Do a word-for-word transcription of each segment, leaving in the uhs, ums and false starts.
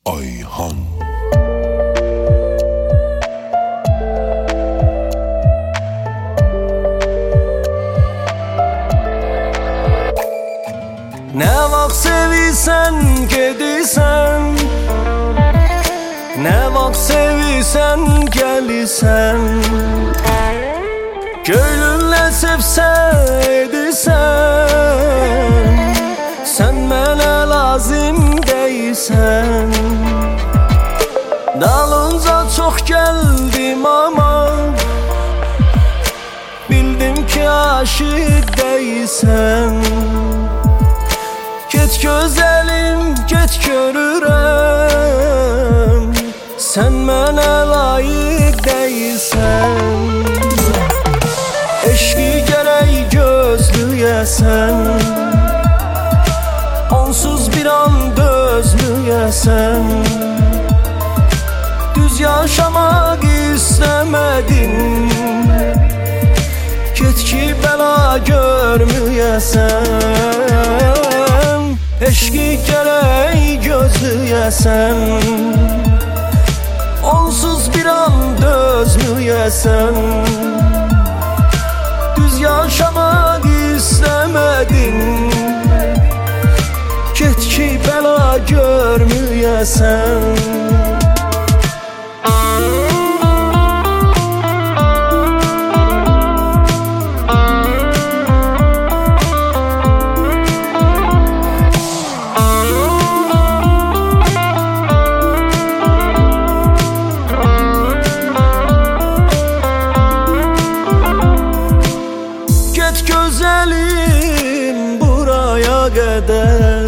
Ayhan. Ne vaxt sevirsən, gedirsən, ne vaxt sevirsən, gəlirsən. Gönlünlə sevsən, edirsən, sən mənə lazım deyilsən. Dalınca çox gəldim ama bildim ki aşık deyilsən. Get gözəlim, get görürəm, sən mənə layiq deyilsən. Eşqi gərək gözləyəsən, onsuz bir an dözməyəsən. Düz yaşamaq istəmədin, get ki bəla görməyəsən. Eşqi gərək gözləyəsən, onsuz bir an dözməyəsən. Düz yaşamaq istəmədin, get ki bəla görməyəsən. Gözəlim buraya qədər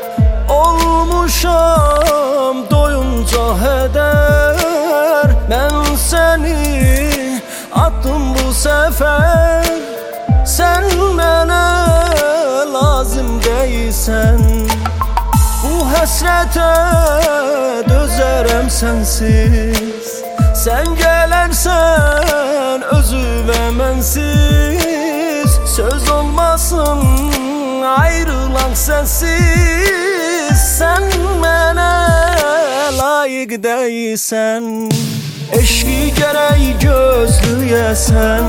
olmuşam doyunca hədər. Mən səni attım bu səfər, sən mənə lazım deyilsən. Bu həsrətə dözərəm sənsiz, sən gələrsən özüvə mənsiz. Söz olmasın ayrılan sensiz, sen mənə layiq deyilsən. Eşqi gərək gözləyəsən,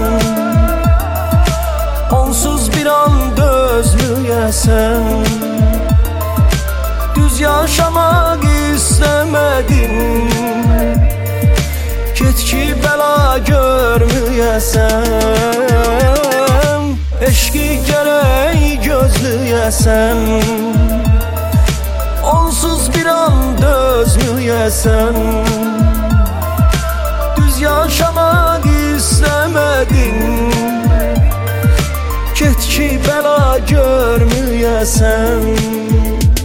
onsuz bir an dözməyəsən. Düz yaşamaq istəmədin, get ki bəla görməyəsən. Eşqi gərək gözləyəsən, onsuz bir an dözməyəsən. Düz yaşamaq istəmədin, get ki bəla görməyəsən.